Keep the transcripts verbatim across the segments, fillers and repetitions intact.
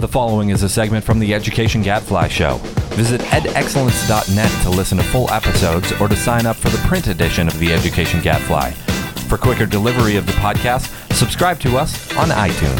following is a segment from the Education Gadfly Show. Visit ed excellence dot net to listen to full episodes or to sign up for the print edition of the Education Gadfly. For quicker delivery of the podcast, subscribe to us on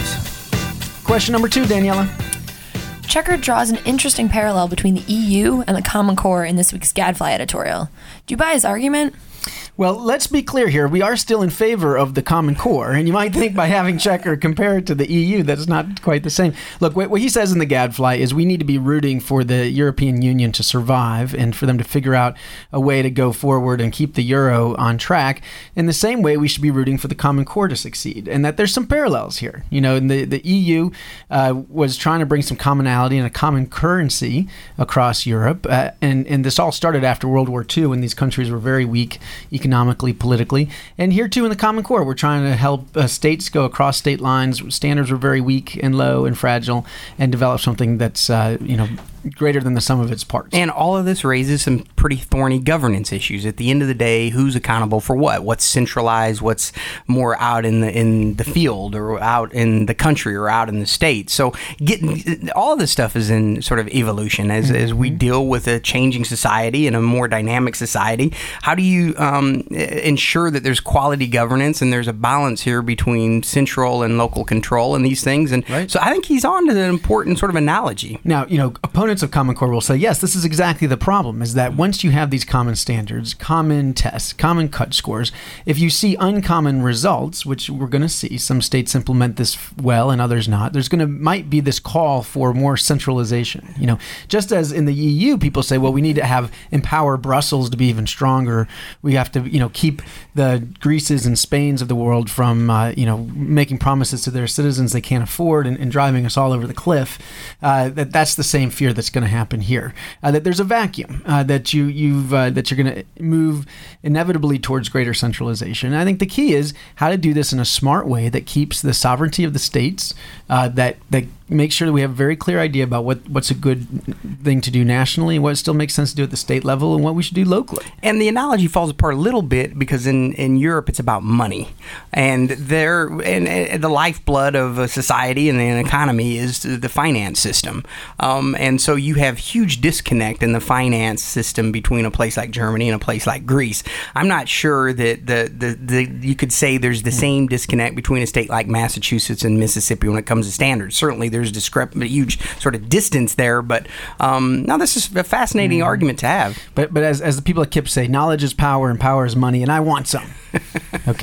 iTunes. Question number two, Daniela. Checker draws an interesting parallel between the E U and the Common Core in this week's Gadfly editorial. Do you buy his argument? Well, let's be clear here. We are still in favor of the Common Core, and you might think by having Checker compare it to the E U, that's not quite the same. Look, what, what he says in the Gadfly is we need to be rooting for the European Union to survive and for them to figure out a way to go forward and keep the euro on track. In the same way, we should be rooting for the Common Core to succeed, and that there's some parallels here. You know, the, the E U uh, was trying to bring some commonality and a common currency across Europe, uh, and, and this all started after World War Two when these countries were very weak economically. economically, politically. And here, too, in the Common Core, we're trying to help uh, states go across state lines. Standards were very weak and low and fragile, and develop something that's, uh, you know, greater than the sum of its parts. And all of this raises some pretty thorny governance issues. At the end of the day, who's accountable for what? What's centralized? What's more out in the in the field or out in the country or out in the state? So getting all of this stuff is in sort of evolution as, mm-hmm. as we deal with a changing society and a more dynamic society. How do you um, ensure that there's quality governance and there's a balance here between central and local control and these things? And right. So I think he's on to an important sort of analogy. Now, you know, opponents of Common Core will say, yes, this is exactly the problem, is that once you have these common standards, common tests, common cut scores, if you see uncommon results, which we're going to see, some states implement this well and others not, there's going to might be this call for more centralization. You know, just as in the E U, people say, well, we need to have empower Brussels to be even stronger. We have to, you know, keep the Greeces and Spains of the world from, uh, you know, making promises to their citizens they can't afford and, and driving us all over the cliff. Uh, that that's the same fear that's going to happen here. Uh, that there's a vacuum. Uh, that you you've uh, that you're going to move inevitably towards greater centralization. And I think the key is how to do this in a smart way that keeps the sovereignty of the states. Uh, that that makes sure that we have a very clear idea about what, what's a good thing to do nationally and what still makes sense to do at the state level and what we should do locally. And the analogy falls apart a little bit because in, in Europe it's about money, and there and, and the lifeblood of a society and an economy is the finance system. Um, and so you have huge disconnect in the finance system between a place like Germany and a place like Greece. I'm not sure that the, the, the you could say there's the same disconnect between a state like Massachusetts and Mississippi when it comes to standards. Certainly there's discrep- a huge sort of distance there, but um, now this is a fascinating mm. argument to have. But but as, as the people at K I P P say, knowledge is power and power is money, and I want some. Okay.